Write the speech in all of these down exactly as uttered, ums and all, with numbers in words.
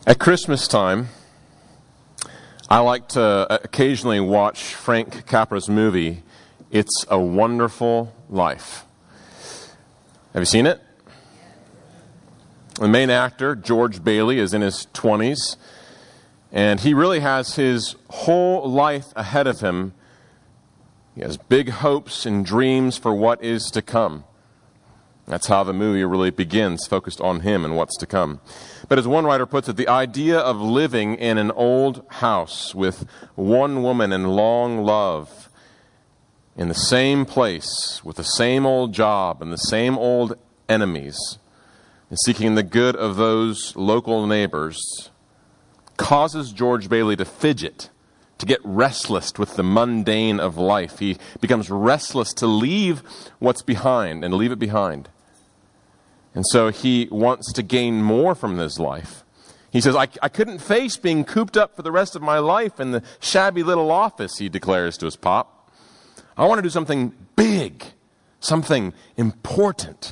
At Christmas time, I like to occasionally watch Frank Capra's movie, It's a Wonderful Life. Have you seen it? The main actor, George Bailey, is in his twenties, and he really has his whole life ahead of him. He has big hopes and dreams for what is to come. That's how the movie really begins, focused on him and what's to come. But as one writer puts it, the idea of living in an old house with one woman and long love in the same place with the same old job and the same old enemies and seeking the good of those local neighbors causes George Bailey to fidget, to get restless with the mundane of life. He becomes restless to leave what's behind and leave it behind. And so he wants to gain more from this life. He says, I, I couldn't face being cooped up for the rest of my life in the shabby little office, he declares to his pop. I want to do something big, something important.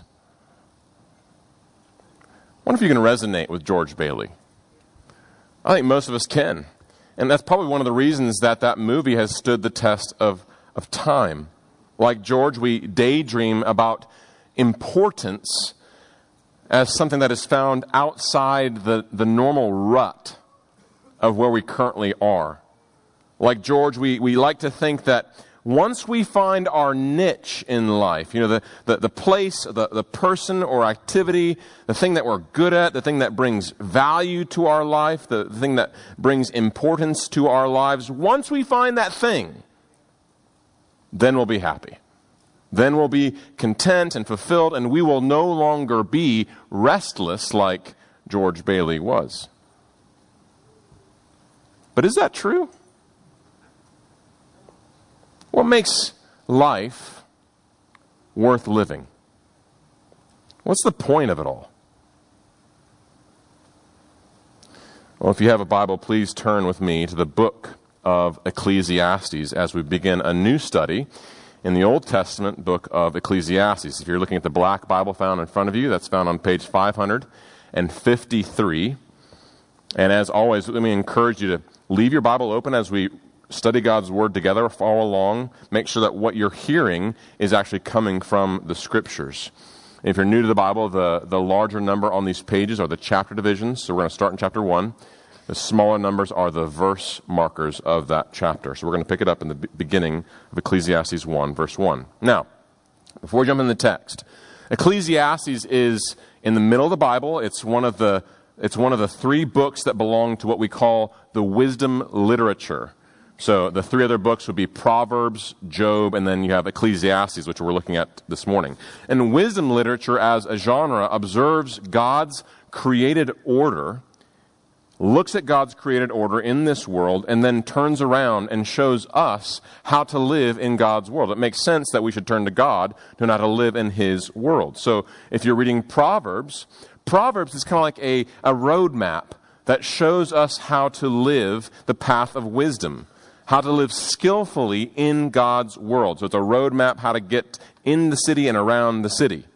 I wonder if you can resonate with George Bailey. I think most of us can. And that's probably one of the reasons that that movie has stood the test of, of time. Like George, we daydream about importance as something that is found outside the, the normal rut of where we currently are. Like George, we, we like to think that once we find our niche in life, you know, the, the, the place, the, the person or activity, the thing that we're good at, the thing that brings value to our life, the, the thing that brings importance to our lives, once we find that thing, then we'll be happy. Then we'll be content and fulfilled, and we will no longer be restless like George Bailey was. But is that true? What makes life worth living? What's the point of it all? Well, if you have a Bible, please turn with me to the book of Ecclesiastes as we begin a new study in the Old Testament book of Ecclesiastes. If you're looking at the black Bible found in front of you, that's found on page five hundred fifty-three. And as always, let me encourage you to leave your Bible open as we study God's Word together, follow along, make sure that what you're hearing is actually coming from the Scriptures. If you're new to the Bible, the, the larger number on these pages are the chapter divisions, so we're going to start in chapter one. The smaller numbers are the verse markers of that chapter. So we're going to pick it up in the beginning of Ecclesiastes one, verse one. Now, before we jump in the text, Ecclesiastes is in the middle of the Bible. It's one of the, it's one of the three books that belong to what we call the wisdom literature. So the three other books would be Proverbs, Job, and then you have Ecclesiastes, which we're looking at this morning. And wisdom literature as a genre observes God's created order, looks at God's created order in this world, and then turns around and shows us how to live in God's world. It makes sense that we should turn to God to know how to live in His world. So if you're reading Proverbs, Proverbs is kind of like a, a roadmap that shows us how to live the path of wisdom, how to live skillfully in God's world. So it's a roadmap how to get in the city and around the city.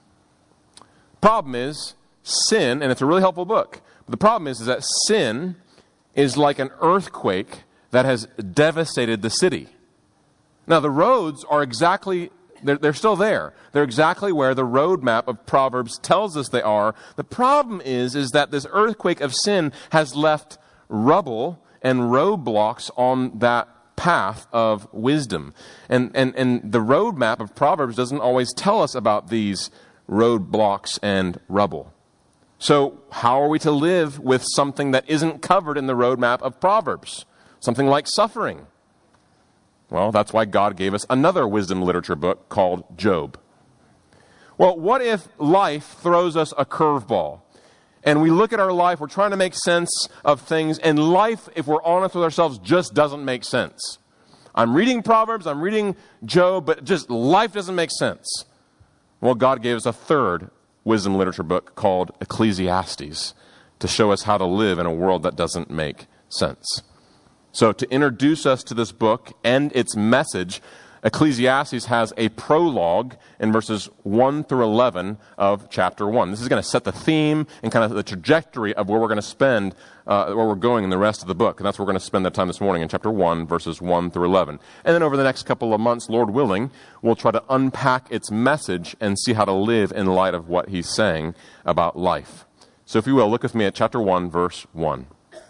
Problem is, sin, and it's a really helpful book, but the problem is, is that sin is like an earthquake that has devastated the city. Now, the roads are exactly, they're, they're still there. They're exactly where the roadmap of Proverbs tells us they are. The problem is, is that this earthquake of sin has left rubble and roadblocks on that path of wisdom. And, and, and the roadmap of Proverbs doesn't always tell us about these roadblocks and rubble. So how are we to live with something that isn't covered in the roadmap of Proverbs? Something like suffering. Well, that's why God gave us another wisdom literature book called Job. Well, what if life throws us a curveball? And we look at our life, we're trying to make sense of things, and life, if we're honest with ourselves, just doesn't make sense. I'm reading Proverbs, I'm reading Job, but just life doesn't make sense. Well, God gave us a third wisdom literature book called Ecclesiastes to show us how to live in a world that doesn't make sense. So to introduce us to this book and its message, Ecclesiastes has a prologue in verses one through eleven of chapter one. This is going to set the theme and kind of the trajectory of where we're going to spend, uh, where we're going in the rest of the book. And that's where we're going to spend that time this morning in chapter one, verses one through eleven. And then over the next couple of months, Lord willing, we'll try to unpack its message and see how to live in light of what he's saying about life. So if you will, look with me at chapter one, verse one.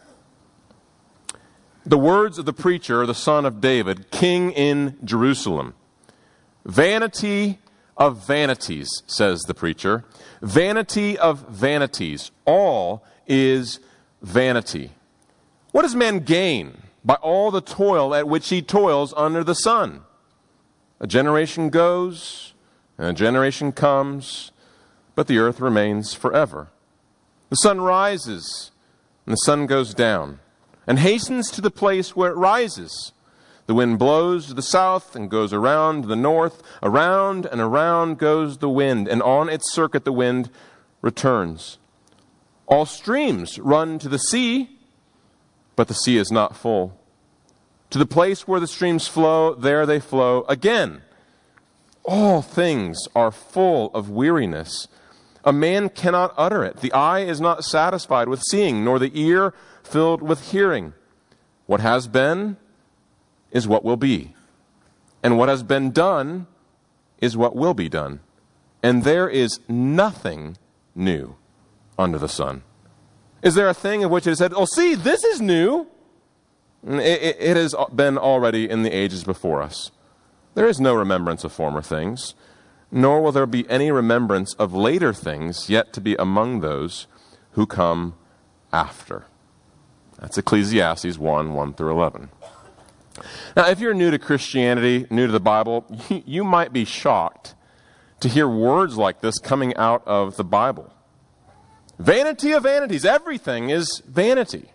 The words of the preacher, the son of David, king in Jerusalem. Vanity of vanities, says the preacher. Vanity of vanities. All is vanity. What does man gain by all the toil at which he toils under the sun? A generation goes, and a generation comes, but the earth remains forever. The sun rises, and the sun goes down, and hastens to the place where it rises. The wind blows to the south and goes around to the north. Around and around goes the wind, and on its circuit the wind returns. All streams run to the sea, but the sea is not full. To the place where the streams flow, there they flow again. All things are full of weariness. A man cannot utter it. The eye is not satisfied with seeing, nor the ear filled with hearing. What has been is what will be. And what has been done is what will be done. And there is nothing new under the sun. Is there a thing of which it is said, oh, see, this is new? It, it, it has been already in the ages before us. There is no remembrance of former things, nor will there be any remembrance of later things yet to be among those who come after. That's Ecclesiastes one, one through eleven. Now, if you're new to Christianity, new to the Bible, you, you might be shocked to hear words like this coming out of the Bible. Vanity of vanities. Everything is vanity.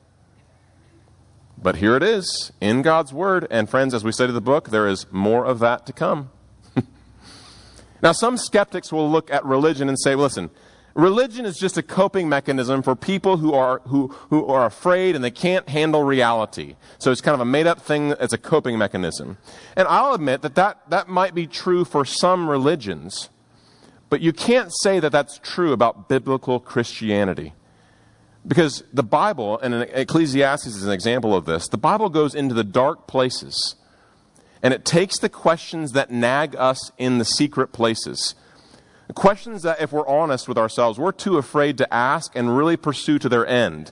But here it is in God's Word. And friends, as we study the book, there is more of that to come. Now, some skeptics will look at religion and say, listen, religion is just a coping mechanism for people who are who, who are afraid and they can't handle reality. So it's kind of a made-up thing as a coping mechanism. And I'll admit that, that that might be true for some religions, but you can't say that that's true about biblical Christianity. Because the Bible, and Ecclesiastes is an example of this, the Bible goes into the dark places, and it takes the questions that nag us in the secret places. Questions that, if we're honest with ourselves, we're too afraid to ask and really pursue to their end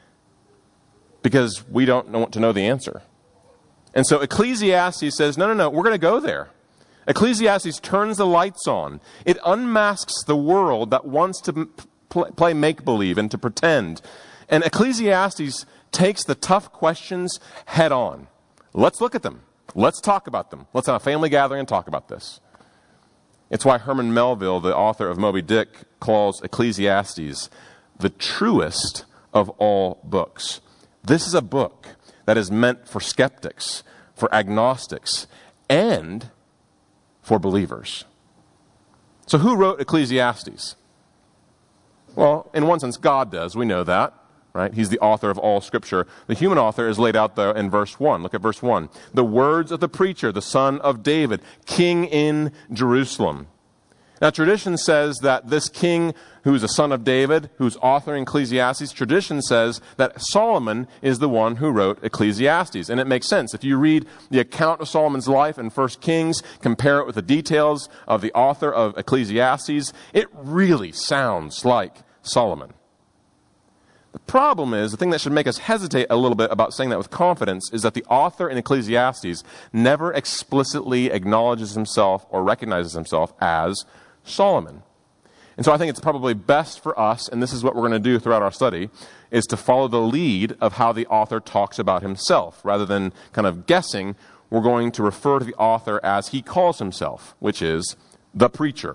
because we don't want to know the answer. And so Ecclesiastes says, no, no, no, we're going to go there. Ecclesiastes turns the lights on. It unmasks the world that wants to pl- play make-believe and to pretend. And Ecclesiastes takes the tough questions head on. Let's look at them. Let's talk about them. Let's have a family gathering and talk about this. It's why Herman Melville, the author of Moby Dick, calls Ecclesiastes the truest of all books. This is a book that is meant for skeptics, for agnostics, and for believers. So who wrote Ecclesiastes? Well, in one sense, God does. We know that. Right? He's the author of all Scripture. The human author is laid out there in verse one. Look at verse one. The words of the preacher, the son of David, king in Jerusalem. Now, tradition says that this king, who's a son of David, who's authoring Ecclesiastes, tradition says that Solomon is the one who wrote Ecclesiastes. And it makes sense. If you read the account of Solomon's life in First Kings, compare it with the details of the author of Ecclesiastes, it really sounds like Solomon. The problem is, the thing that should make us hesitate a little bit about saying that with confidence is that the author in Ecclesiastes never explicitly acknowledges himself or recognizes himself as Solomon. And so I think it's probably best for us, and this is what we're going to do throughout our study, is to follow the lead of how the author talks about himself. Rather than kind of guessing, we're going to refer to the author as he calls himself, which is the preacher.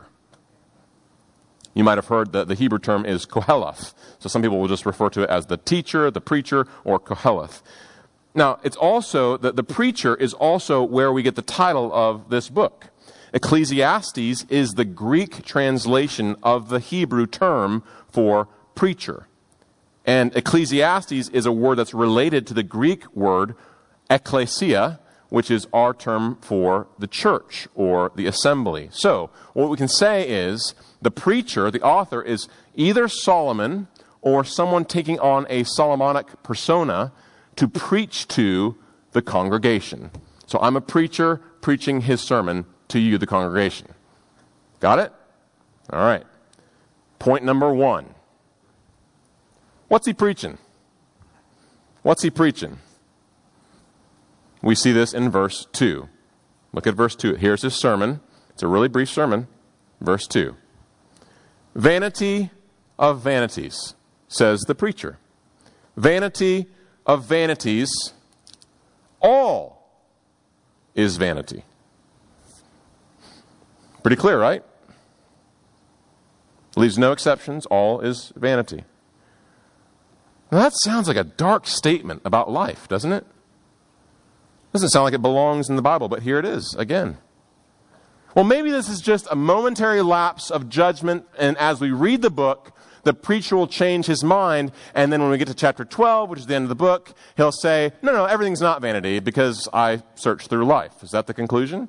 You might have heard that the Hebrew term is Koheleth. So some people will just refer to it as the teacher, the preacher, or Koheleth. Now, it's also that the preacher is also where we get the title of this book. Ecclesiastes is the Greek translation of the Hebrew term for preacher. And Ecclesiastes is a word that's related to the Greek word ekklesia, which is our term for the church or the assembly. So, what we can say is the preacher, the author, is either Solomon or someone taking on a Solomonic persona to preach to the congregation. So I'm a preacher preaching his sermon to you, the congregation. Got it? All right. Point number one. What's he preaching? What's he preaching? We see this in verse two. Look at verse two. Here's his sermon. It's a really brief sermon. Verse two. Vanity of vanities, says the preacher. Vanity of vanities, all is vanity. Pretty clear, right? Leaves no exceptions. All is vanity. Now that sounds like a dark statement about life, doesn't it? Doesn't sound like it belongs in the Bible, but here it is again. Well, maybe this is just a momentary lapse of judgment, and as we read the book, the preacher will change his mind, and then when we get to chapter twelve, which is the end of the book, he'll say, no, no, everything's not vanity because I searched through life. Is that the conclusion?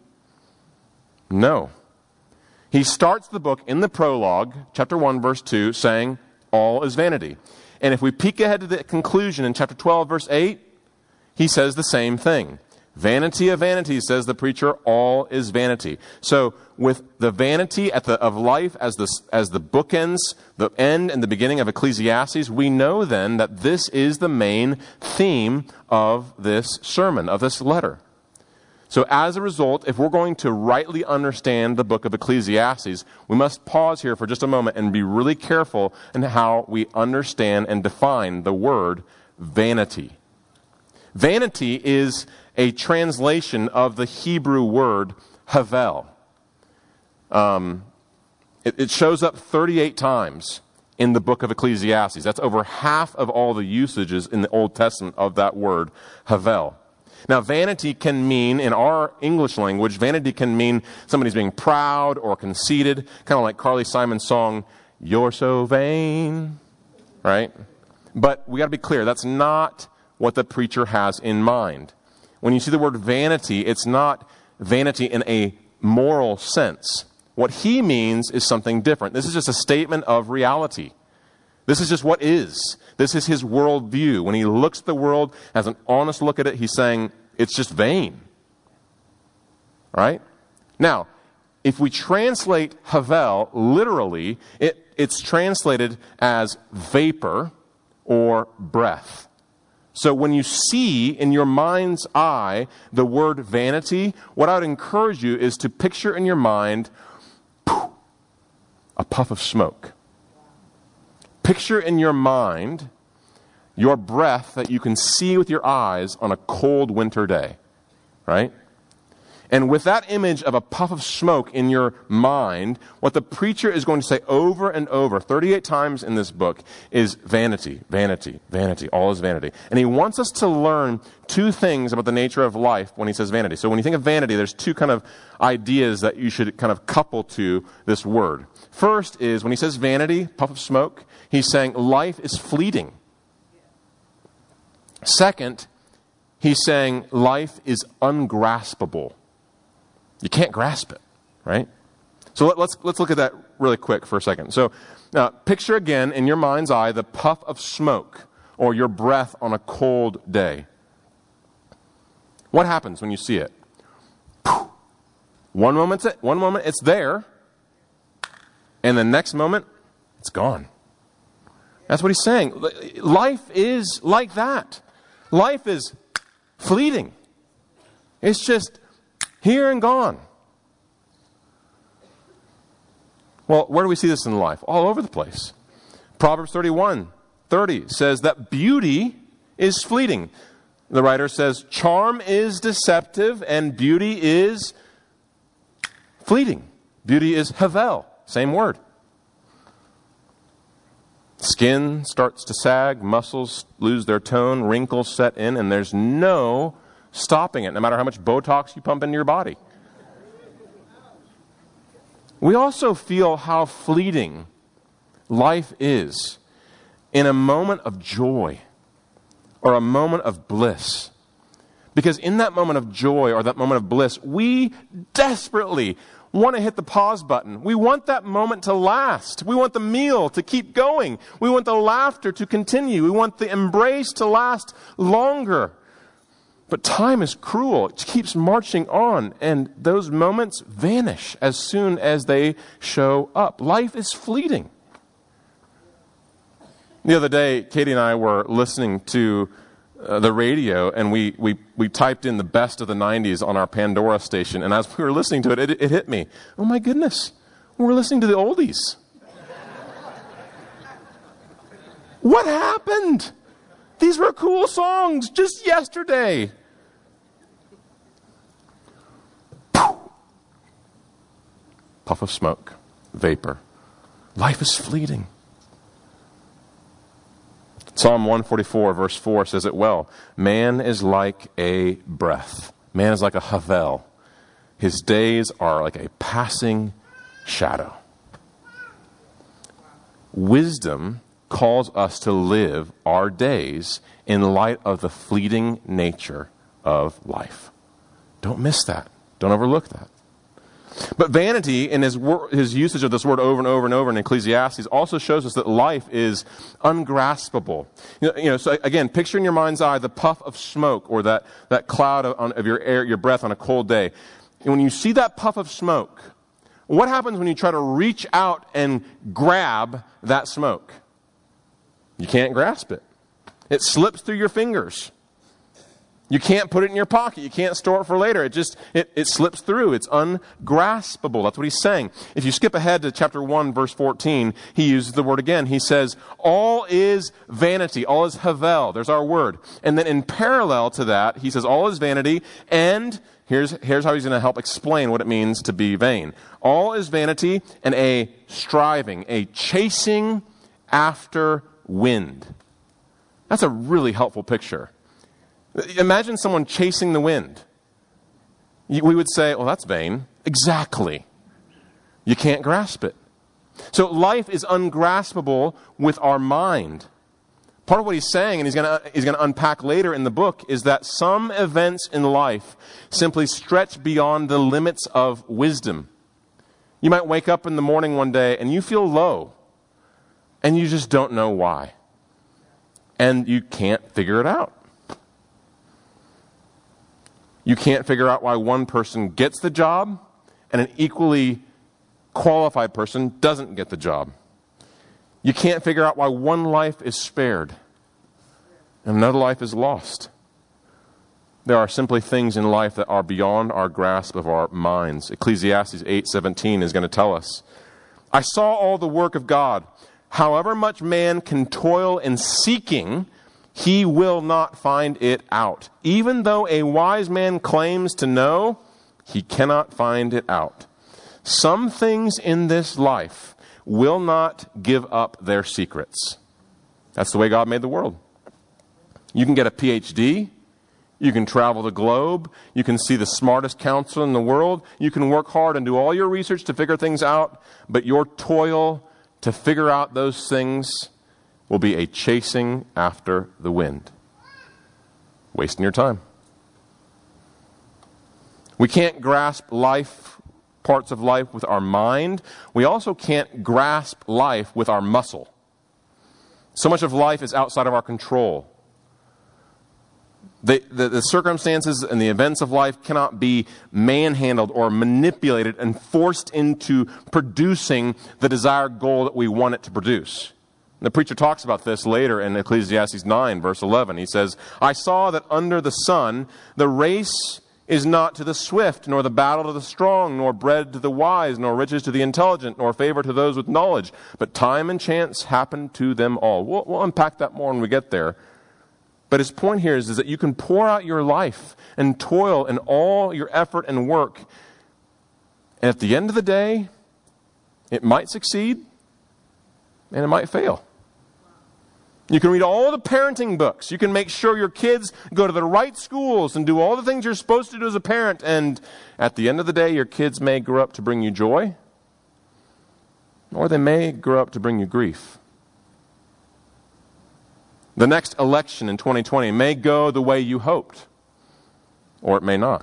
No. He starts the book in the prologue, chapter one, verse two, saying, all is vanity. And if we peek ahead to the conclusion in chapter twelve, verse eight, he says the same thing. Vanity of vanities, says the preacher, all is vanity. So with the vanity at the, of life as the, as the bookends, the end and the beginning of Ecclesiastes, we know then that this is the main theme of this sermon, of this letter. So as a result, if we're going to rightly understand the book of Ecclesiastes, we must pause here for just a moment and be really careful in how we understand and define the word vanity. Vanity is a translation of the Hebrew word havel. Um, it, it shows up thirty-eight times in the book of Ecclesiastes. That's over half of all the usages in the Old Testament of that word havel. Now, vanity can mean, in our English language, vanity can mean somebody's being proud or conceited, kind of like Carly Simon's song, "You're So Vain," right? But we got to be clear, that's not what the preacher has in mind. When you see the word vanity, it's not vanity in a moral sense. What he means is something different. This is just a statement of reality. This is just what is. This is his worldview. When he looks at the world, has an honest look at it, he's saying, it's just vain. Right? Now, if we translate havel literally, it, it's translated as vapor or breath. So when you see in your mind's eye the word vanity, what I would encourage you is to picture in your mind a puff of smoke. Picture in your mind your breath that you can see with your eyes on a cold winter day, right? And with that image of a puff of smoke in your mind, what the preacher is going to say over and over, thirty-eight times in this book, is vanity, vanity, vanity, all is vanity. And he wants us to learn two things about the nature of life when he says vanity. So when you think of vanity, there's two kind of ideas that you should kind of couple to this word. First is, when he says vanity, puff of smoke, he's saying life is fleeting. Second, he's saying life is ungraspable. You can't grasp it, right? So let, let's let's look at that really quick for a second. So uh, picture again in your mind's eye the puff of smoke or your breath on a cold day. What happens when you see it? One moment, it's, one moment it's there, and the next moment it's gone. That's what he's saying. Life is like that. Life is fleeting. It's just here and gone. Well, where do we see this in life? All over the place. Proverbs thirty-one thirty says that beauty is fleeting. The writer says charm is deceptive and beauty is fleeting. Beauty is havel, same word. Skin starts to sag, muscles lose their tone, wrinkles set in, and there's no stopping it, no matter how much Botox you pump into your body. We also feel how fleeting life is in a moment of joy or a moment of bliss. Because in that moment of joy or that moment of bliss, we desperately want to hit the pause button. We want that moment to last. We want the meal to keep going. We want the laughter to continue. We want the embrace to last longer. But time is cruel. It keeps marching on, and those moments vanish as soon as they show up. Life is fleeting. The other day, Katie and I were listening to uh, the radio, and we, we, we typed in the best of the nineties on our Pandora station, and as we were listening to it, it, it hit me. Oh my goodness, we're listening to the oldies. What happened? These were cool songs just yesterday. Puff of smoke, vapor. Life is fleeting. Psalm one forty-four, verse four says it well. Man is like a breath. Man is like a havel. His days are like a passing shadow. Wisdom calls us to live our days in light of the fleeting nature of life. Don't miss that. Don't overlook that. But vanity, in his wor- his usage of this word over and over and over in Ecclesiastes, also shows us that life is ungraspable. You know, you know, so again, picture in your mind's eye the puff of smoke or that, that cloud of, on, of your air, your breath on a cold day. And when you see that puff of smoke, what happens when you try to reach out and grab that smoke? You can't grasp it. It slips through your fingers. You can't put it in your pocket. You can't store it for later. It just, it, it slips through. It's ungraspable. That's what he's saying. If you skip ahead to chapter one, verse fourteen, he uses the word again. He says, all is vanity. All is havel. There's our word. And then in parallel to that, he says, all is vanity. And here's, here's how he's going to help explain what it means to be vain. All is vanity and a striving, a chasing after wind. That's a really helpful picture. Imagine someone chasing the wind. We would say, well, that's vain. Exactly. You can't grasp it. So life is ungraspable with our mind. Part of what he's saying, and he's going to he's going to unpack later in the book, is that some events in life simply stretch beyond the limits of wisdom. You might wake up in the morning one day and you feel low, and you just don't know why. And you can't figure it out. You can't figure out why one person gets the job and an equally qualified person doesn't get the job. You can't figure out why one life is spared and another life is lost. There are simply things in life that are beyond our grasp of our minds. Ecclesiastes eight seventeen is going to tell us, I saw all the work of God. However much man can toil in seeking, he will not find it out. Even though a wise man claims to know, he cannot find it out. Some things in this life will not give up their secrets. That's the way God made the world. You can get a P H D. You can travel the globe. You can see the smartest counselor in the world. You can work hard and do all your research to figure things out. But your toil to figure out those things will be a chasing after the wind. Wasting your time. We can't grasp life, parts of life with our mind. We also can't grasp life with our muscle. So much of life is outside of our control. The, the, the circumstances and the events of life cannot be manhandled or manipulated and forced into producing the desired goal that we want it to produce. The preacher talks about this later in Ecclesiastes nine, verse eleven. He says, I saw that under the sun, the race is not to the swift, nor the battle to the strong, nor bread to the wise, nor riches to the intelligent, nor favor to those with knowledge. But time and chance happen to them all. We'll, we'll unpack that more when we get there. But his point here is, is that you can pour out your life and toil and all your effort and work. And at the end of the day, it might succeed and it might fail. You can read all the parenting books. You can make sure your kids go to the right schools and do all the things you're supposed to do as a parent. And at the end of the day, your kids may grow up to bring you joy, or they may grow up to bring you grief. The next election in twenty twenty may go the way you hoped. or it may not.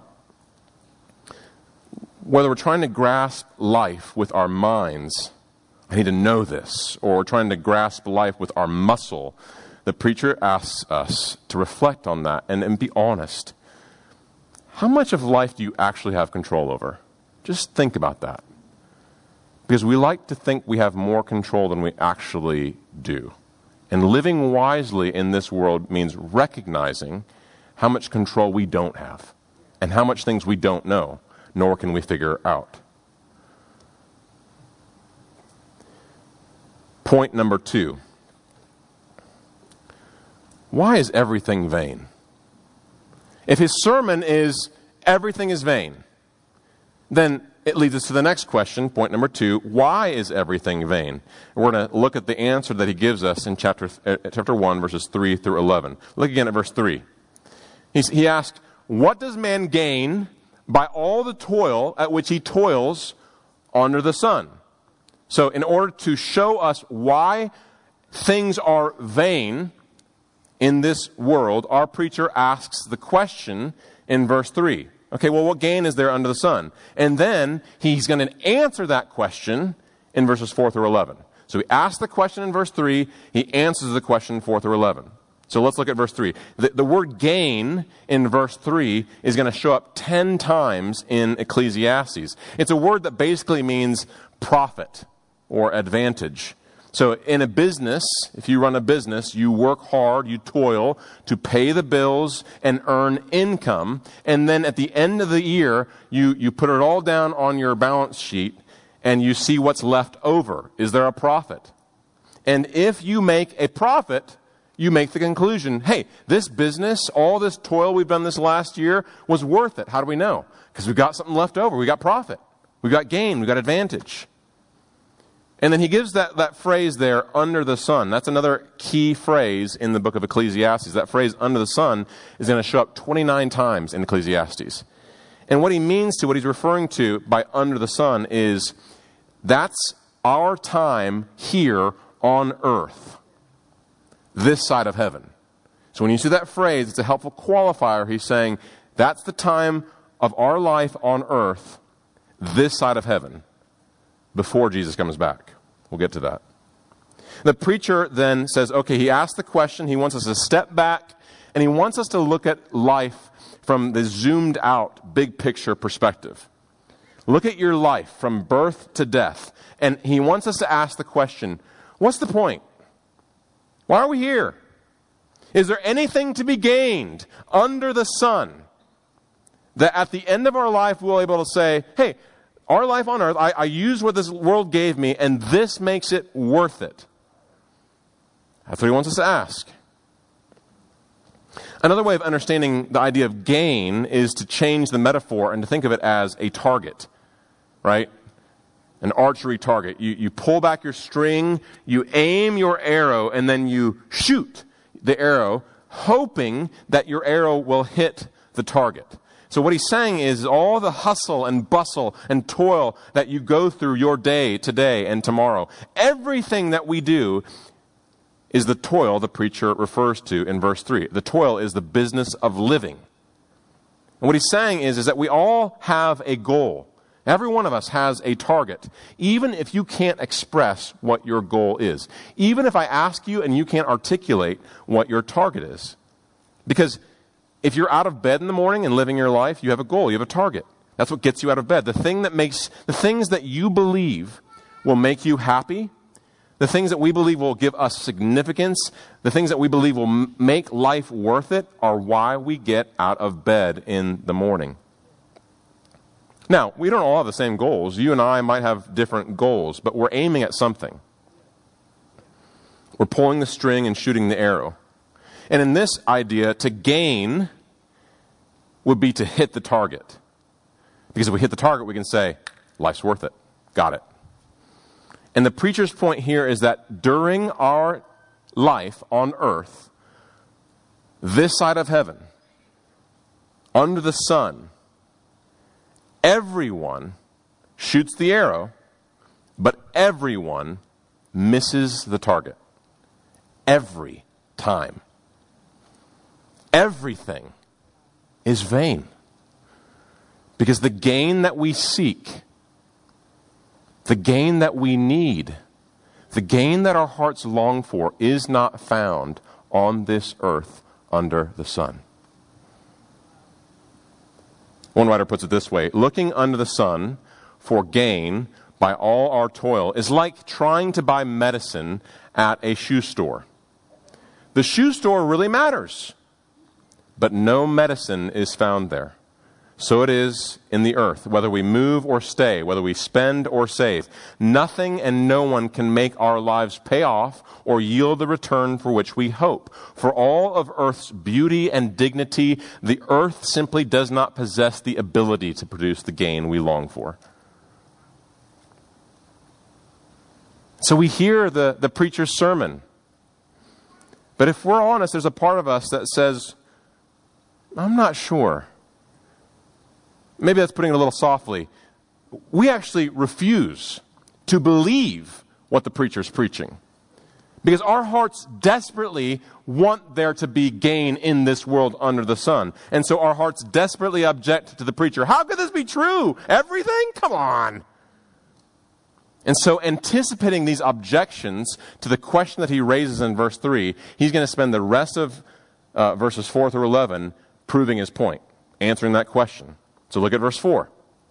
Whether we're trying to grasp life with our minds, I need to know this, or we're trying to grasp life with our muscle, the preacher asks us to reflect on that and, and be honest. How much of life do you actually have control over? Just think about that. Because we like to think we have more control than we actually do. And living wisely in this world means recognizing how much control we don't have and how much things we don't know, nor can we figure out. Point number two. Why is everything vain? If his sermon is everything is vain, then it leads us to the next question, point number two. Why is everything vain? We're going to look at the answer that he gives us in chapter uh, chapter one, verses three through eleven. Look again at verse three. He's, he asked, what does man gain by all the toil at which he toils under the sun? So in order to show us why things are vain in this world, our preacher asks the question in verse three. Okay, well, what gain is there under the sun? And then he's going to answer that question in verses four through eleven. So he asks the question in verse three, he answers the question in four through eleven. So let's look at verse three. The, the word gain in verse three is going to show up ten times in Ecclesiastes. It's a word that basically means profit or advantage. So in a business, if you run a business, you work hard, you toil to pay the bills and earn income. And then at the end of the year, you, you put it all down on your balance sheet and you see what's left over. Is there a profit? And if you make a profit, you make the conclusion, hey, this business, all this toil we've done this last year was worth it. How do we know? Because we've got something left over. We got profit. We got gain. We got advantage. And then he gives that, that phrase there, under the sun. That's another key phrase in the book of Ecclesiastes. That phrase, under the sun, is going to show up twenty-nine times in Ecclesiastes. And what he means to, what he's referring to by under the sun is, that's our time here on earth, this side of heaven. So when you see that phrase, it's a helpful qualifier. He's saying, that's the time of our life on earth, this side of heaven, before Jesus comes back. We'll get to that. The preacher then says, okay, he asked the question, he wants us to step back, and he wants us to look at life from the zoomed out, big picture perspective. Look at your life from birth to death. And he wants us to ask the question, what's the point? Why are we here? Is there anything to be gained under the sun that at the end of our life we'll be able to say, hey, our life on earth, I, I use what this world gave me, and this makes it worth it. That's what he wants us to ask. Another way of understanding the idea of gain is to change the metaphor and to think of it as a target, right? An archery target. You, you pull back your string, you aim your arrow, and then you shoot the arrow, hoping that your arrow will hit the target. So what he's saying is all the hustle and bustle and toil that you go through your day today and tomorrow, everything that we do is the toil the preacher refers to in verse three. The toil is the business of living. And what he's saying is, is that we all have a goal. Every one of us has a target, even if you can't express what your goal is. Even if I ask you and you can't articulate what your target is. Because if you're out of bed in the morning and living your life, you have a goal, you have a target. That's what gets you out of bed. The thing that makes, the things that you believe will make you happy, the things that we believe will give us significance, the things that we believe will m- make life worth it are why we get out of bed in the morning. Now, we don't all have the same goals. You and I might have different goals, but we're aiming at something. We're pulling the string and shooting the arrow. And in this idea, to gain would be to hit the target. Because if we hit the target, we can say, life's worth it. Got it. And the preacher's point here is that during our life on earth, this side of heaven, under the sun, everyone shoots the arrow, but everyone misses the target. Every time. Everything is vain. Because the gain that we seek, the gain that we need, the gain that our hearts long for is not found on this earth under the sun. One writer puts it this way: looking under the sun for gain by all our toil is like trying to buy medicine at a shoe store. The shoe store really matters, but no medicine is found there. So it is in the earth, whether we move or stay, whether we spend or save. Nothing and no one can make our lives pay off or yield the return for which we hope. For all of earth's beauty and dignity, the earth simply does not possess the ability to produce the gain we long for. So we hear the, the preacher's sermon. But if we're honest, there's a part of us that says, I'm not sure. Maybe that's putting it a little softly. We actually refuse to believe what the preacher's preaching. Because our hearts desperately want there to be gain in this world under the sun. And so our hearts desperately object to the preacher. How could this be true? Everything? Come on. And so anticipating these objections to the question that he raises in verse three, he's going to spend the rest of uh, verses four through eleven proving his point, answering that question. So look at verse four.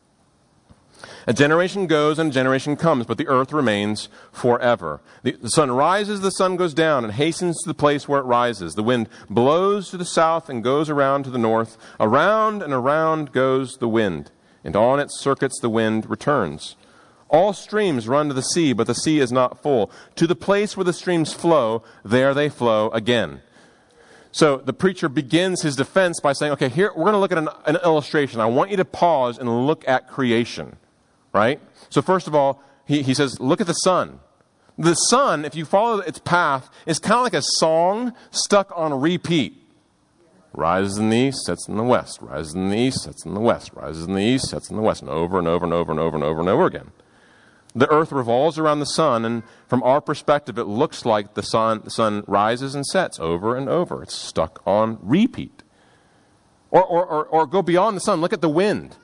A generation goes and a generation comes, but the earth remains forever. The, the sun rises, the sun goes down, and hastens to the place where it rises. The wind blows to the south and goes around to the north. Around and around goes the wind, and on its circuits the wind returns. All streams run to the sea, but the sea is not full. To the place where the streams flow, there they flow again. So the preacher begins his defense by saying, okay, here we're going to look at an, an illustration. I want you to pause and look at creation, right? So first of all, he, he says, look at the sun. The sun, if you follow its path, is kind of like a song stuck on repeat. Rises in the east, sets in the west. Rises in the east, sets in the west. Rises in the east, sets in the west. And over and over and over and over and over and over again. The earth revolves around the sun, and from our perspective, it looks like the sun, the sun rises and sets over and over. It's stuck on repeat. Or, or, or, or go beyond the sun. Look at the wind.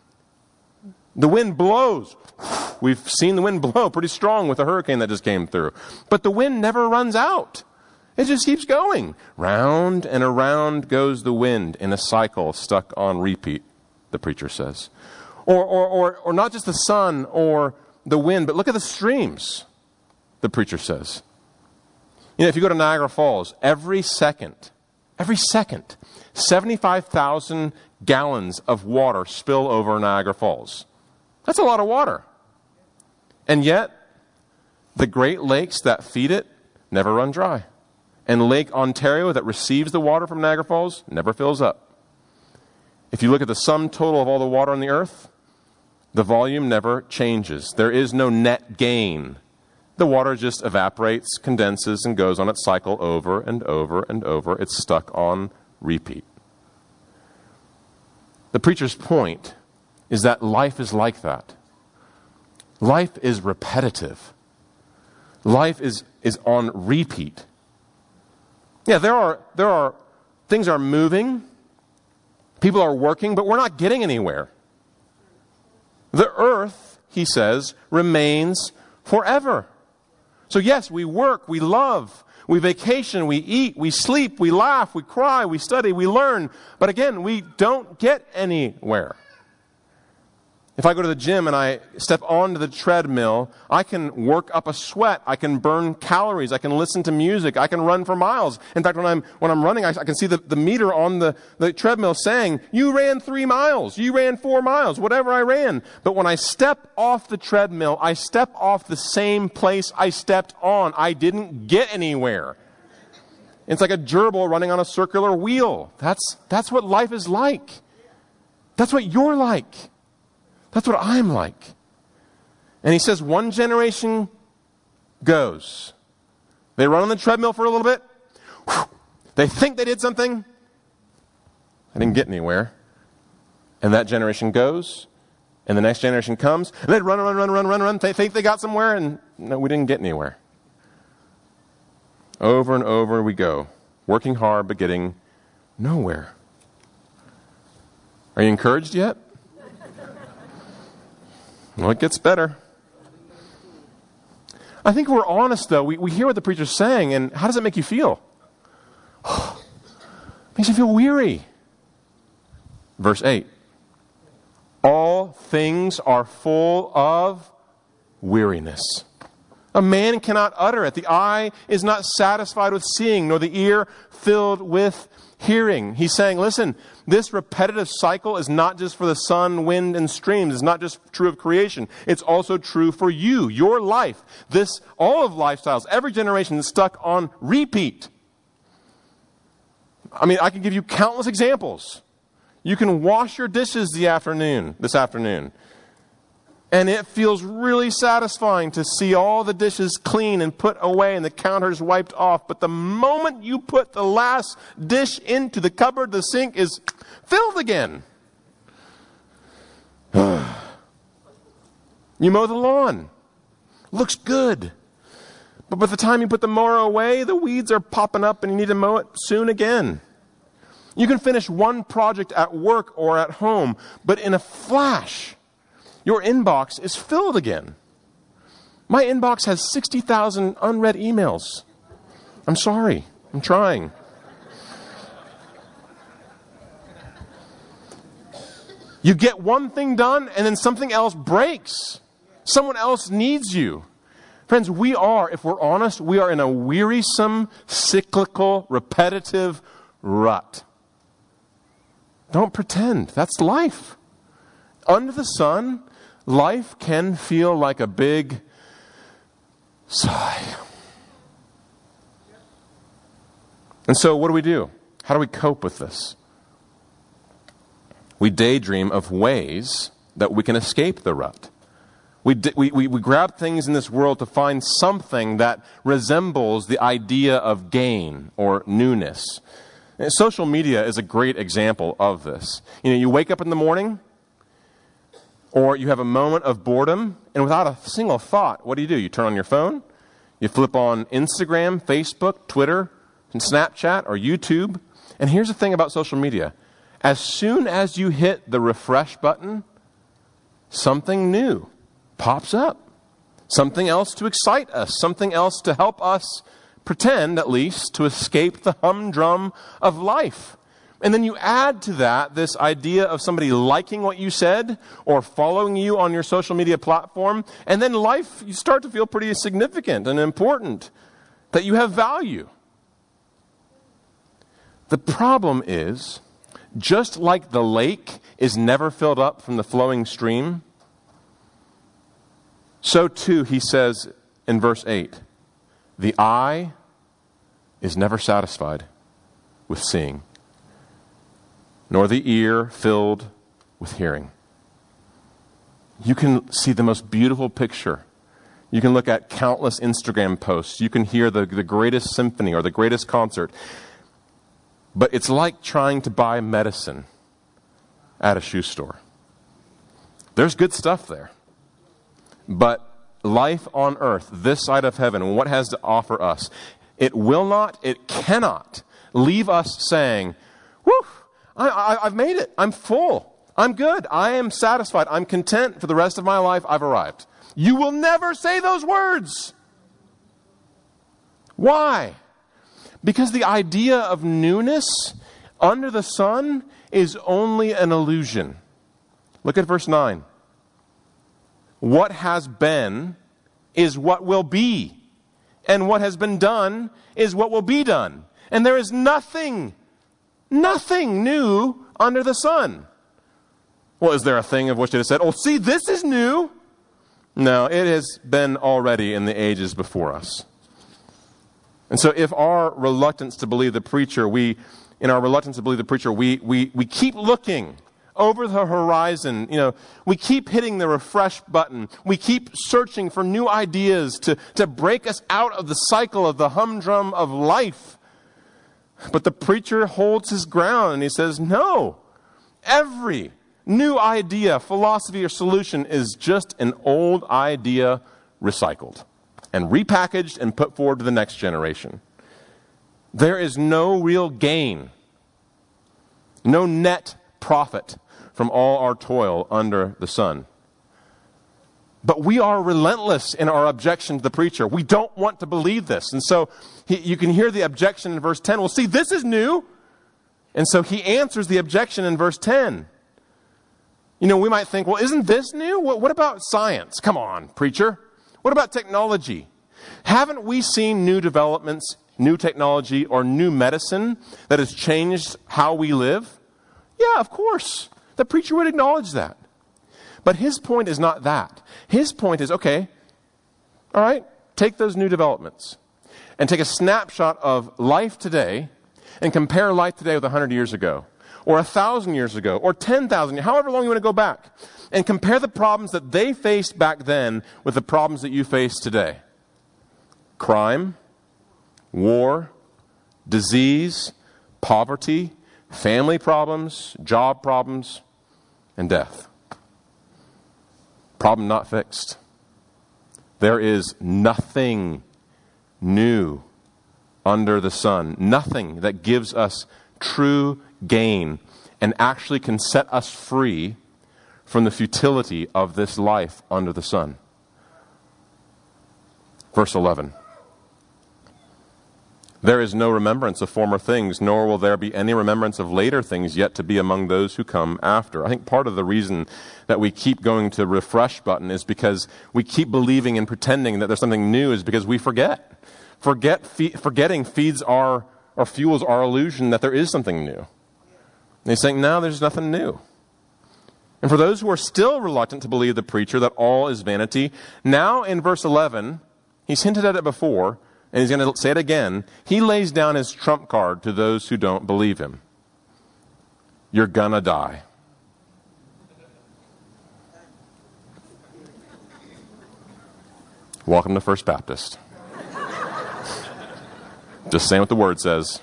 The wind blows. We've seen the wind blow pretty strong with the hurricane that just came through. But the wind never runs out. It just keeps going. Round and around goes the wind in a cycle stuck on repeat, the preacher says. Or, or, or, or not just the sun or the wind, but look at the streams, the preacher says. You know, if you go to Niagara Falls, every second, every second, seventy-five thousand gallons of water spill over Niagara Falls. That's a lot of water. And yet, the Great Lakes that feed it never run dry. And Lake Ontario that receives the water from Niagara Falls never fills up. If you look at the sum total of all the water on the earth, the volume never changes. There is no net gain. The water just evaporates, condenses, and goes on its cycle over and over and over. It's stuck on repeat. The preacher's point is that life is like that. Life is repetitive. Life is, is on repeat. Yeah, there are, there are, things are moving. People are working, but we're not getting anywhere. The earth, he says, remains forever. So yes, we work, we love, we vacation, we eat, we sleep, we laugh, we cry, we study, we learn. But again, we don't get anywhere. If I go to the gym and I step onto the treadmill, I can work up a sweat. I can burn calories. I can listen to music. I can run for miles. In fact, when I'm when I'm running, I, I can see the, the meter on the, the treadmill saying, you ran three miles. You ran four miles. Whatever I ran. But when I step off the treadmill, I step off the same place I stepped on. I didn't get anywhere. It's like a gerbil running on a circular wheel. That's that's what life is like. That's what you're like. That's what I'm like. And he says one generation goes. They run on the treadmill for a little bit. They think they did something. They didn't get anywhere. And that generation goes. And the next generation comes. And they run, run, run, run, run, run. They think they got somewhere. And no, we didn't get anywhere. Over and over we go. Working hard but getting nowhere. Are you encouraged yet? Well, it gets better. I think if we're honest, though, we, we hear what the preacher's saying, and how does it make you feel? Makes you feel weary. Verse eight. All things are full of weariness. A man cannot utter it. The eye is not satisfied with seeing, nor the ear filled with hearing. He's saying, listen, this repetitive cycle is not just for the sun, wind, and streams. It's not just true of creation. It's also true for you, your life. This, all of lifestyles, every generation is stuck on repeat. I mean, I can give you countless examples. You can wash your dishes the afternoon, this afternoon. And it feels really satisfying to see all the dishes clean and put away and the counters wiped off. But the moment you put the last dish into the cupboard, the sink is filled again. You mow the lawn. Looks good. But by the time you put the mower away, the weeds are popping up and you need to mow it soon again. You can finish one project at work or at home, but in a flash, your inbox is filled again. My inbox has sixty thousand unread emails. I'm sorry. I'm trying. You get one thing done and then something else breaks. Someone else needs you. Friends, we are, if we're honest, we are in a wearisome, cyclical, repetitive rut. Don't pretend. That's life. Under the sun, life can feel like a big sigh. And so what do we do? How do we cope with this? We daydream of ways that we can escape the rut. We, we, we, we grab things in this world to find something that resembles the idea of gain or newness. And social media is a great example of this. You know, you wake up in the morning, or you have a moment of boredom, and without a single thought, what do you do? You turn on your phone, you flip on Instagram, Facebook, Twitter, and Snapchat, or YouTube. And here's the thing about social media. As soon as you hit the refresh button, something new pops up. Something else to excite us. Something else to help us pretend, at least, to escape the humdrum of life. And then you add to that this idea of somebody liking what you said or following you on your social media platform. And then life, you start to feel pretty significant and important, that you have value. The problem is, just like the lake is never filled up from the flowing stream, so too, he says in verse eight, the eye is never satisfied with seeing, nor the ear filled with hearing. You can see the most beautiful picture. You can look at countless Instagram posts. You can hear the, the greatest symphony or the greatest concert. But it's like trying to buy medicine at a shoe store. There's good stuff there. But life on earth, this side of heaven, what has to offer us, it will not, it cannot leave us saying, whew, I, I, I've made it. I'm full. I'm good. I am satisfied. I'm content for the rest of my life. I've arrived. You will never say those words. Why? Because the idea of newness under the sun is only an illusion. Look at verse nine. What has been is what will be. And what has been done is what will be done. And there is nothing, nothing new under the sun. Well, is there a thing of which it is said, oh, see, this is new? No, it has been already in the ages before us. And so if our reluctance to believe the preacher, we, in our reluctance to believe the preacher, we, we, we keep looking over the horizon, you know, we keep hitting the refresh button. We keep searching for new ideas to, to break us out of the cycle of the humdrum of life. But the preacher holds his ground and he says, no, every new idea, philosophy, or solution is just an old idea recycled and repackaged and put forward to the next generation. There is no real gain, no net profit from all our toil under the sun. But we are relentless in our objection to the preacher. We don't want to believe this. And so he, you can hear the objection in verse ten. Well, see, this is new. And so he answers the objection in verse ten. You know, we might think, well, isn't this new? What, what about science? Come on, preacher. What about technology? Haven't we seen new developments, new technology, or new medicine that has changed how we live? Yeah, of course. The preacher would acknowledge that. But his point is not that. His point is, okay, all right, take those new developments and take a snapshot of life today and compare life today with one hundred years ago, or one thousand years ago, or ten thousand, however long you want to go back, and compare the problems that they faced back then with the problems that you face today. Crime, war, disease, poverty, family problems, job problems, and death. Problem not fixed. There is nothing new under the sun. Nothing that gives us true gain and actually can set us free from the futility of this life under the sun. Verse eleven. There is no remembrance of former things, nor will there be any remembrance of later things yet to be among those who come after. I think part of the reason that we keep going to refresh button is because we keep believing and pretending that there's something new is because we forget. Forget fe- forgetting feeds our, or fuels our illusion that there is something new. And he's saying, no, there's nothing new. And for those who are still reluctant to believe the preacher that all is vanity, now in verse eleven, he's hinted at it before, and he's going to say it again. He lays down his trump card to those who don't believe him. You're gonna die. Welcome to First Baptist. Just saying what the word says.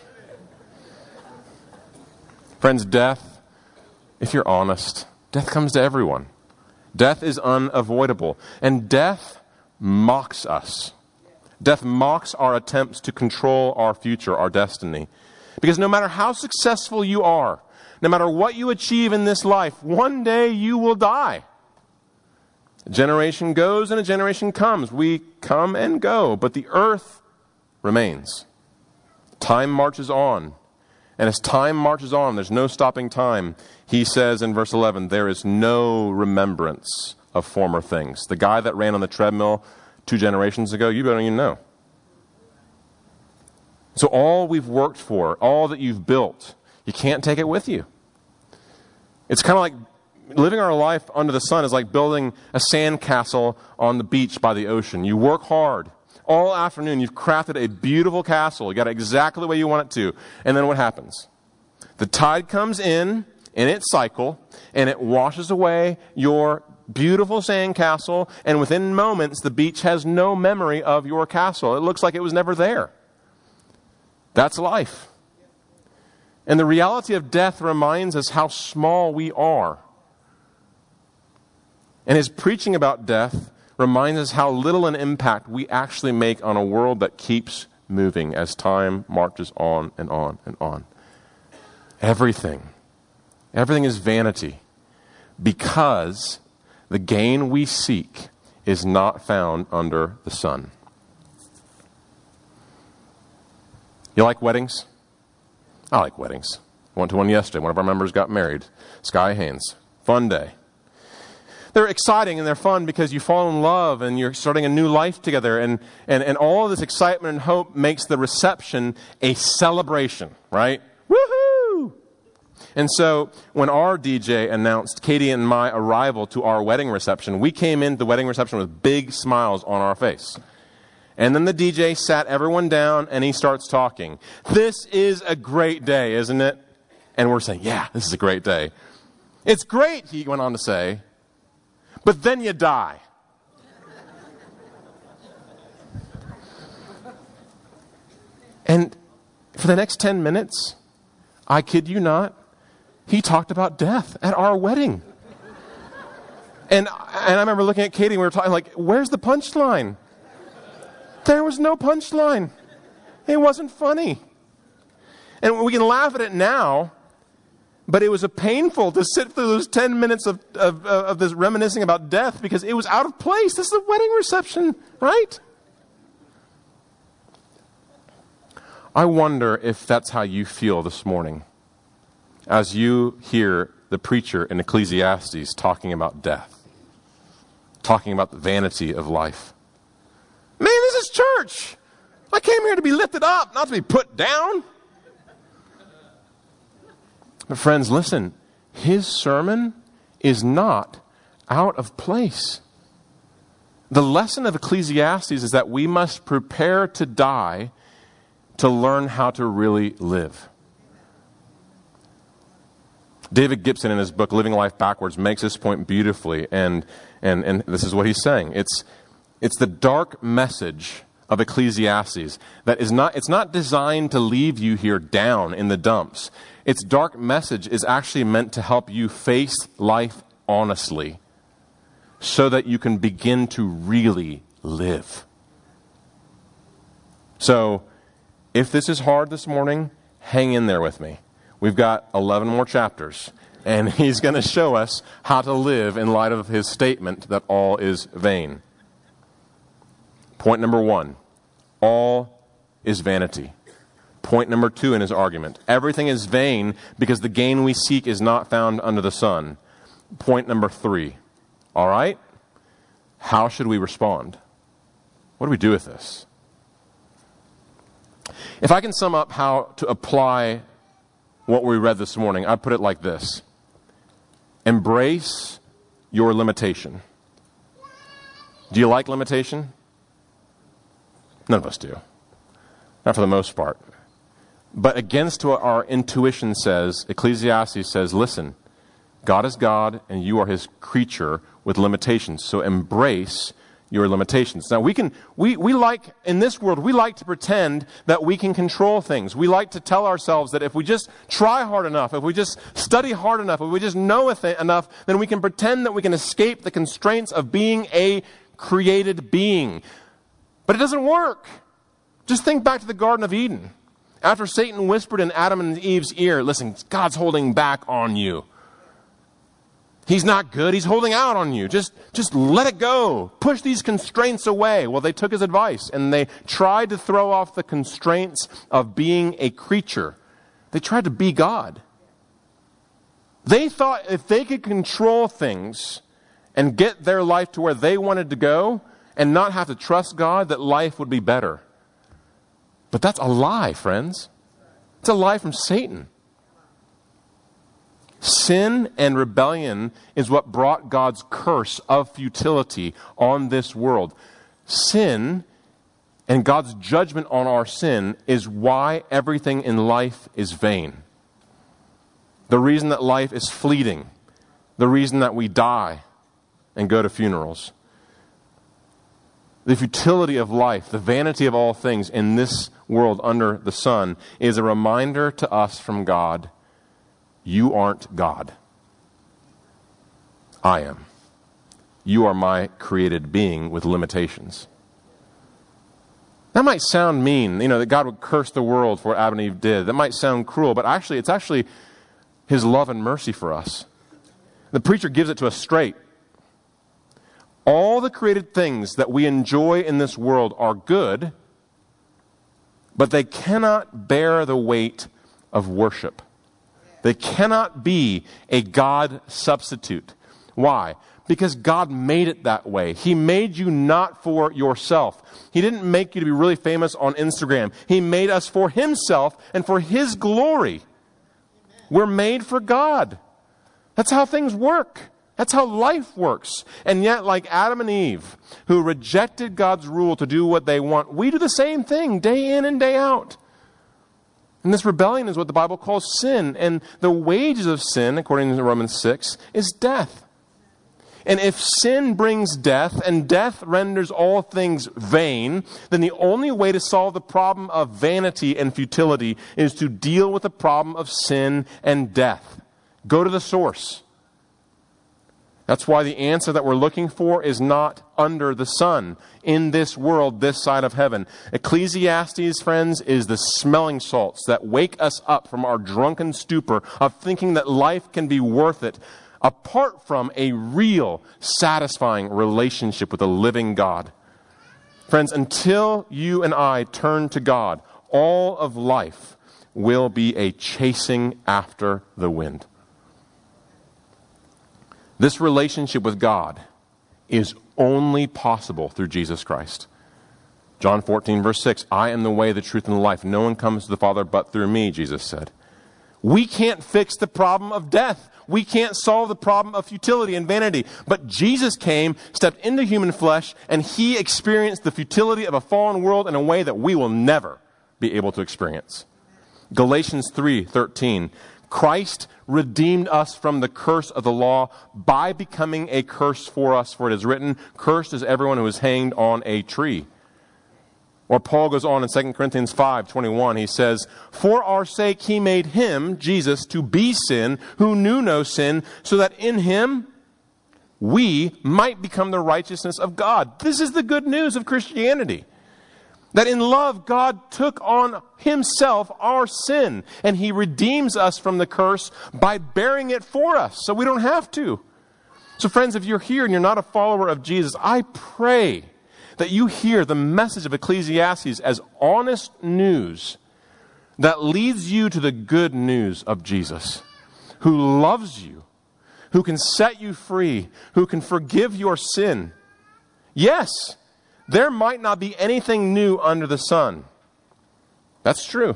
Friends, death, if you're honest, death comes to everyone. Death is unavoidable. And death mocks us. Death mocks our attempts to control our future, our destiny. Because no matter how successful you are, no matter what you achieve in this life, one day you will die. A generation goes and a generation comes. We come and go, but the earth remains. Time marches on. And as time marches on, there's no stopping time. He says in verse eleven, there is no remembrance of former things. The guy that ran on the treadmill two generations ago, you don't even know. So all we've worked for, all that you've built, you can't take it with you. It's kind of like living our life under the sun is like building a sandcastle on the beach by the ocean. You work hard. All afternoon, you've crafted a beautiful castle. You got it exactly the way you want it to. And then what happens? The tide comes in, in its cycle, and it washes away your beautiful sandcastle, and within moments, the beach has no memory of your castle. It looks like it was never there. That's life. And the reality of death reminds us how small we are. And his preaching about death reminds us how little an impact we actually make on a world that keeps moving as time marches on and on and on. Everything. Everything is vanity because the gain we seek is not found under the sun. You like weddings? I like weddings. I went to one yesterday. One of our members got married. Sky Haynes. Fun day. They're exciting and they're fun because you fall in love and you're starting a new life together. And, and, and all of this excitement and hope makes the reception a celebration, right? Woohoo! And so when our D J announced Katie and my arrival to our wedding reception, we came into the wedding reception with big smiles on our face. And then the D J sat everyone down and he starts talking. This is a great day, isn't it? And we're saying, yeah, this is a great day. It's great, he went on to say, but then you die. And for the next ten minutes, I kid you not, he talked about death at our wedding. And, and I remember looking at Katie and we were talking like, where's the punchline? There was no punchline. It wasn't funny. And we can laugh at it now, But it was a painful to sit through those ten minutes of, of, of this reminiscing about death because it was out of place. This is a wedding reception, right? I wonder if that's how you feel this morning as you hear the preacher in Ecclesiastes talking about death, talking about the vanity of life. Man, this is church. I came here to be lifted up, not to be put down. But friends, listen, his sermon is not out of place. The lesson of Ecclesiastes is that we must prepare to die to learn how to really live. David Gibson, in his book, Living Life Backwards, makes this point beautifully, and, and, and this is what he's saying. It's, it's the dark message of Ecclesiastes that is not, it's not designed to leave you here down in the dumps. Its dark message is actually meant to help you face life honestly so that you can begin to really live. So, if this is hard this morning, hang in there with me. We've got eleven more chapters, and he's going to show us how to live in light of his statement that all is vain. Point number one, all is vanity. Point number two in his argument, everything is vain because the gain we seek is not found under the sun. Point number three, all right, how should we respond? What do we do with this? If I can sum up how to apply what we read this morning, I put it like this. Embrace your limitation. Do you like limitation? None of us do. Not for the most part. But against what our intuition says, Ecclesiastes says, listen, God is God and you are his creature with limitations. So embrace your limitations. Now we can, we, we like, in this world, we like to pretend that we can control things. We like to tell ourselves that if we just try hard enough, if we just study hard enough, if we just know a th- enough, then we can pretend that we can escape the constraints of being a created being. But it doesn't work. Just think back to the Garden of Eden. After Satan whispered in Adam and Eve's ear, listen, God's holding back on you. He's not good. He's holding out on you. Just, just let it go. Push these constraints away. Well, they took his advice and they tried to throw off the constraints of being a creature. They tried to be God. They thought if they could control things and get their life to where they wanted to go and not have to trust God, that life would be better. But that's a lie, friends. It's a lie from Satan. Sin and rebellion is what brought God's curse of futility on this world. Sin and God's judgment on our sin is why everything in life is vain. The reason that life is fleeting. The reason that we die and go to funerals. The futility of life, the vanity of all things in this world under the sun is a reminder to us from God, you aren't God. I am. You are my created being with limitations. That might sound mean, you know, that God would curse the world for what Adam and Eve did. That might sound cruel, but actually, it's actually his love and mercy for us. The preacher gives it to us straight. All the created things that we enjoy in this world are good, but they cannot bear the weight of worship. They cannot be a God substitute. Why? Because God made it that way. He made you not for yourself. He didn't make you to be really famous on Instagram. He made us for himself and for his glory. We're made for God. That's how things work. That's how life works. And yet, like Adam and Eve, who rejected God's rule to do what they want, we do the same thing day in and day out. And this rebellion is what the Bible calls sin. And the wages of sin, according to Romans six, is death. And if sin brings death, and death renders all things vain, then the only way to solve the problem of vanity and futility is to deal with the problem of sin and death. Go to the source. That's why the answer that we're looking for is not under the sun, in this world, this side of heaven. Ecclesiastes, friends, is the smelling salts that wake us up from our drunken stupor of thinking that life can be worth it apart from a real, satisfying relationship with a living God. Friends, until you and I turn to God, all of life will be a chasing after the wind. This relationship with God is only possible through Jesus Christ. John fourteen, verse six, I am the way, the truth, and the life. No one comes to the Father but through me, Jesus said. We can't fix the problem of death. We can't solve the problem of futility and vanity. But Jesus came, stepped into human flesh, and He experienced the futility of a fallen world in a way that we will never be able to experience. Galatians three thirteen, Christ redeemed us from the curse of the law by becoming a curse for us, for it is written, cursed is everyone who is hanged on a tree. Or Paul goes on in Second Corinthians five twenty-one, he says, for our sake He made Him, Jesus, to be sin, who knew no sin, so that in Him we might become the righteousness of God. This is the good news of Christianity. That in love, God took on Himself our sin, and He redeems us from the curse by bearing it for us, so we don't have to. So friends, if you're here and you're not a follower of Jesus, I pray that you hear the message of Ecclesiastes as honest news that leads you to the good news of Jesus, who loves you, who can set you free, who can forgive your sin. Yes, there might not be anything new under the sun. That's true.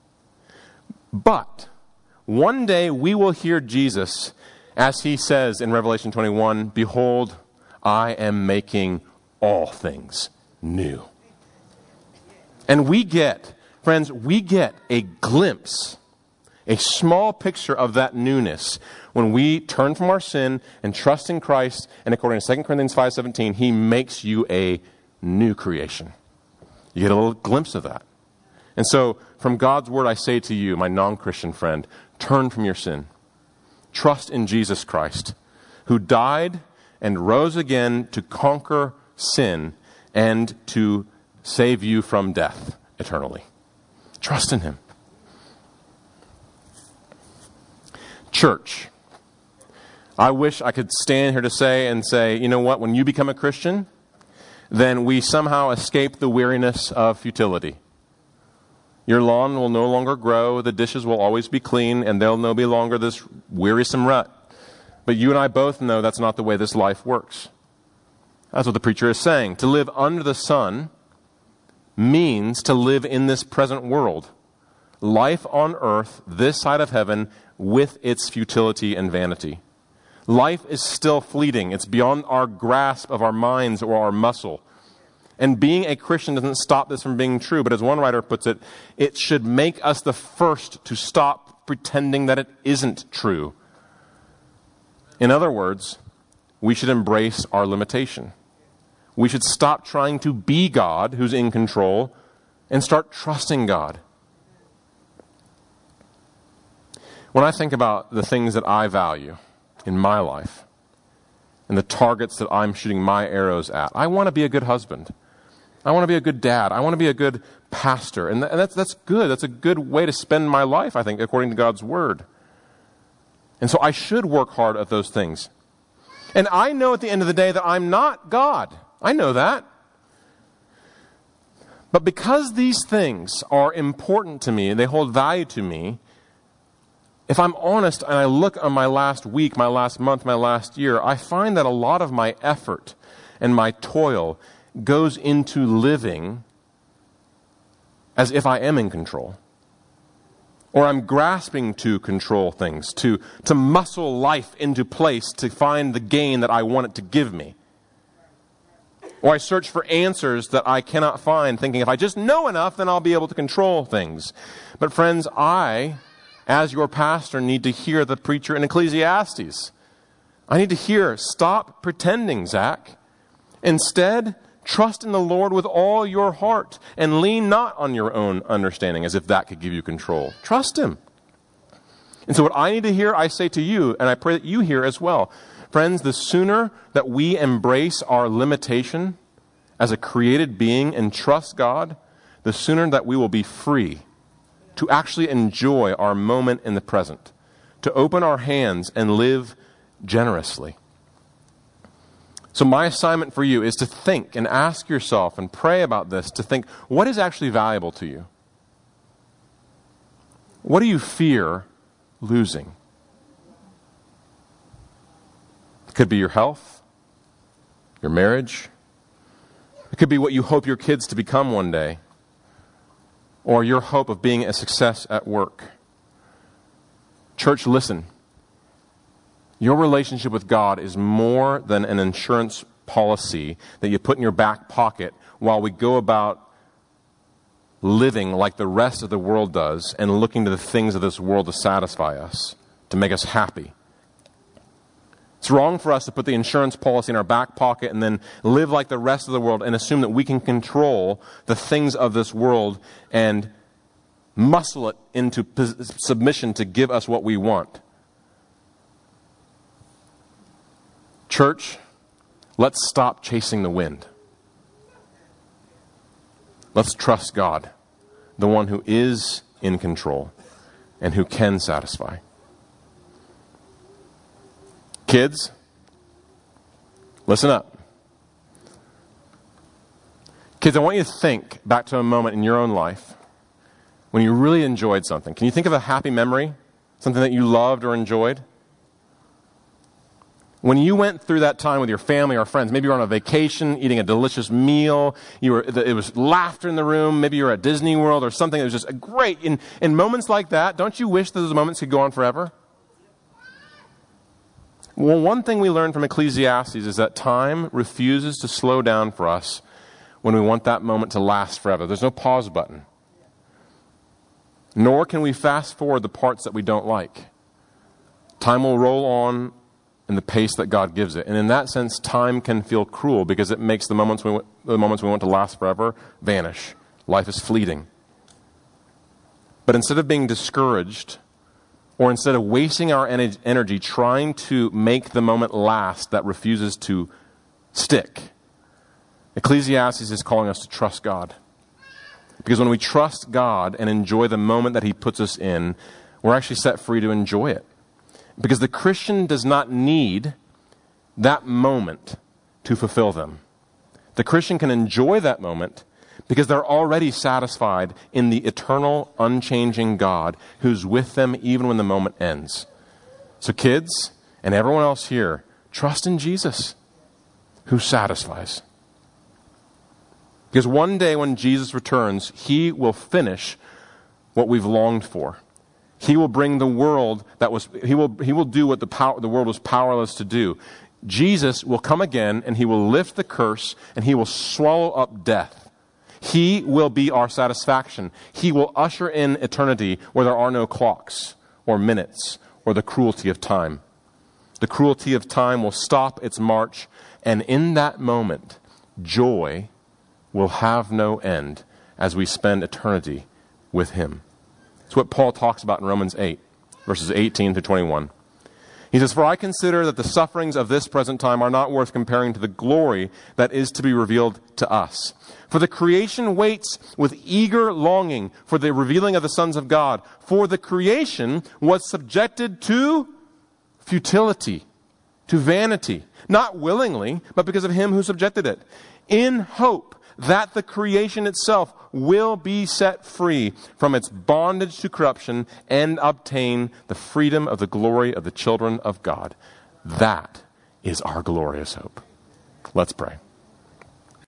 But one day we will hear Jesus as He says in Revelation twenty-one, behold, I am making all things new. And we get, friends, we get a glimpse, a small picture of that newness when we turn from our sin and trust in Christ. And according to Second Corinthians five seventeen, He makes you a new creation. You get a little glimpse of that. And so, from God's word, I say to you, my non-Christian friend, turn from your sin. Trust in Jesus Christ, who died and rose again to conquer sin and to save you from death eternally. Trust in Him. Church, I wish I could stand here to say and say, you know what, when you become a Christian, then we somehow escape the weariness of futility. Your lawn will no longer grow, the dishes will always be clean, and there'll no be longer this wearisome rut. But you and I both know that's not the way this life works. That's what the preacher is saying. To live under the sun means to live in this present world. Life on earth, this side of heaven, with its futility and vanity. Life is still fleeting. It's beyond our grasp of our minds or our muscle. And being a Christian doesn't stop this from being true, but as one writer puts it, it should make us the first to stop pretending that it isn't true. In other words, we should embrace our limitation. We should stop trying to be God, who's in control, and start trusting God. When I think about the things that I value in my life and the targets that I'm shooting my arrows at, I want to be a good husband. I want to be a good dad. I want to be a good pastor. And, th- and that's, that's good. That's a good way to spend my life, I think, according to God's word. And so I should work hard at those things. And I know at the end of the day that I'm not God. I know that. But because these things are important to me and they hold value to me, if I'm honest and I look on my last week, my last month, my last year, I find that a lot of my effort and my toil goes into living as if I am in control. Or I'm grasping to control things, to, to muscle life into place to find the gain that I want it to give me. Or I search for answers that I cannot find, thinking if I just know enough, then I'll be able to control things. But friends, I, as your pastor, need to hear the preacher in Ecclesiastes. I need to hear, stop pretending, Zach. Instead, trust in the Lord with all your heart and lean not on your own understanding as if that could give you control. Trust Him. And so what I need to hear, I say to you, and I pray that you hear as well. Friends, the sooner that we embrace our limitation as a created being and trust God, the sooner that we will be free to actually enjoy our moment in the present, to open our hands and live generously. So my assignment for you is to think and ask yourself and pray about this, to think, what is actually valuable to you? What do you fear losing? It could be your health, your marriage. It could be what you hope your kids to become one day, or your hope of being a success at work. Church, listen. Your relationship with God is more than an insurance policy that you put in your back pocket while we go about living like the rest of the world does and looking to the things of this world to satisfy us, to make us happy. It's wrong for us to put the insurance policy in our back pocket and then live like the rest of the world and assume that we can control the things of this world and muscle it into submission to give us what we want. Church, let's stop chasing the wind. Let's trust God, the one who is in control and who can satisfy. Kids, listen up. Kids, I want you to think back to a moment in your own life when you really enjoyed something. Can you think of a happy memory? Something that you loved or enjoyed? When you went through that time with your family or friends, maybe you were on a vacation, eating a delicious meal, you were, it was laughter in the room, maybe you were at Disney World or something that was just great. In, in moments like that, don't you wish those moments could go on forever? Well, one thing we learn from Ecclesiastes is that time refuses to slow down for us when we want that moment to last forever. There's no pause button. Nor can we fast forward the parts that we don't like. Time will roll on in the pace that God gives it. And in that sense, time can feel cruel because it makes the moments we want, the moments we want to last forever vanish. Life is fleeting. But instead of being discouraged, or instead of wasting our energy trying to make the moment last that refuses to stick, Ecclesiastes is calling us to trust God. Because when we trust God and enjoy the moment that He puts us in, we're actually set free to enjoy it. Because the Christian does not need that moment to fulfill them. The Christian can enjoy that moment because they're already satisfied in the eternal, unchanging God who's with them even when the moment ends. So kids, and everyone else here, trust in Jesus who satisfies. Because one day when Jesus returns, He will finish what we've longed for. He will bring the world that was, he will, he will do what the power, the world was powerless to do. Jesus will come again and He will lift the curse and He will swallow up death. He will be our satisfaction. He will usher in eternity where there are no clocks or minutes or the cruelty of time. The cruelty of time will stop its march, and in that moment, joy will have no end as we spend eternity with Him. It's what Paul talks about in Romans eight, verses eighteen to twenty-one. He says, "For I consider that the sufferings of this present time are not worth comparing to the glory that is to be revealed to us. For the creation waits with eager longing for the revealing of the sons of God. For the creation was subjected to futility, to vanity, not willingly, but because of Him who subjected it, in hope that the creation itself will be set free from its bondage to corruption and obtain the freedom of the glory of the children of God." That is our glorious hope. Let's pray.